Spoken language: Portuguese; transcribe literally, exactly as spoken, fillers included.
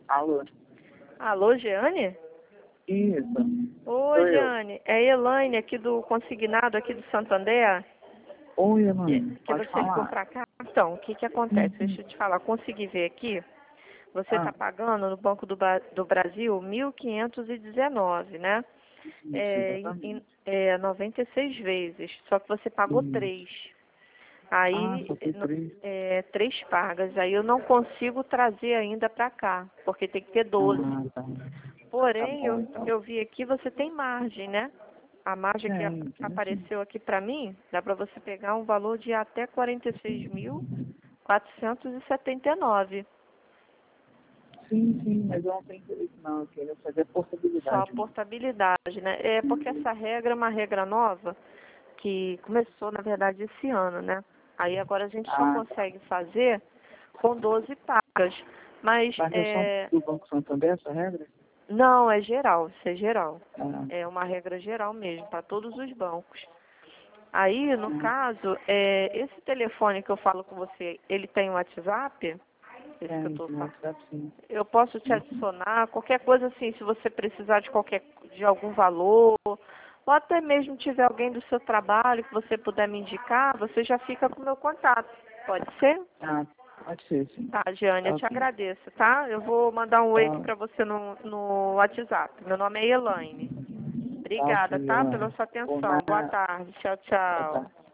Alô? Alô, Jeane? Isso. Oi, Sou eu. Jeane. É a Elaine aqui do Consignado, aqui do Santander, Oi, que, Elaine. que Pode você ligou falar. pra cá. Então, o que que acontece? Uhum. Deixa eu te falar. Consegui ver aqui. Você está Ah, pagando no Banco do, Ba- do Brasil mil quinhentos e dezenove, né? isso, É, em, exatamente. em- é, noventa e seis vezes. Só que você pagou Isso. três. Ah, Aí, só foi no- três. é, três pagas. Aí eu não consigo trazer ainda para cá, porque tem que ter doze. Ah, tá. Tá Porém, bom, eu, então. eu vi aqui, você tem margem, né? A margem que a- Tem, tem sim. apareceu aqui para mim, dá para você pegar um valor de até quarenta e seis mil quatrocentos e setenta e nove. Sim, sim, mas eu não tenho interesse não. Eu queria fazer a Só a portabilidade mesmo. portabilidade, né? É porque essa regra é uma regra nova que começou, na verdade, esse ano, né? Aí agora a gente só Ah, tá. consegue fazer com doze pagas. Mas Mas é só é, do Banco Santander essa regra? não, é geral, isso é geral. Ah, É uma regra geral mesmo, para todos os bancos. Aí, no ah, caso, é, esse telefone que eu falo com você, ele tem um WhatsApp? Esse que eu tem, tô tem falando. WhatsApp sim. Eu posso te Uhum. adicionar, qualquer coisa assim, se você precisar de qualquer de algum valor, ou até mesmo tiver alguém do seu trabalho que você puder me indicar, você já fica com o meu contato. Pode ser? Ah, pode ser sim. Tá, Jeane, eu Tá te ok. agradeço, tá? Eu vou mandar um oi aqui Tá, pra você no, no WhatsApp. Meu nome é Elaine. tá ok, Obrigada, tá? Pela Elaine. sua Por atenção. Boa nada. tarde. Tchau, Boa tarde. tchau.